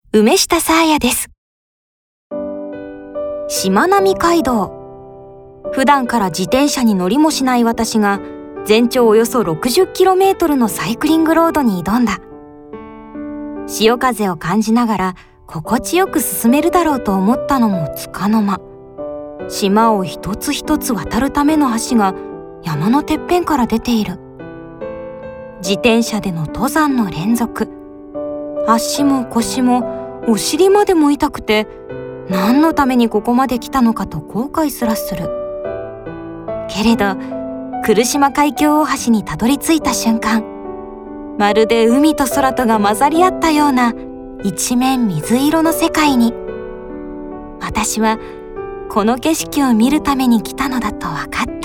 梅下沙耶です。しまなみ海道。普段から自転車に乗りもしない私が全長およそ 60km のサイクリングロードに挑んだ。潮風を感じながら心地よく進めるだろうと思ったのもつかの間、島を一つ一つ渡るための橋が山のてっぺんから出ている。自転車での登山の連続。足も腰もお尻までも痛くて、何のためにここまで来たのかと後悔すらする。けれど来島海峡大橋にたどり着いた瞬間、まるで海と空とが混ざり合ったような一面水色の世界に、私はこの景色を見るために来たのだと分かった。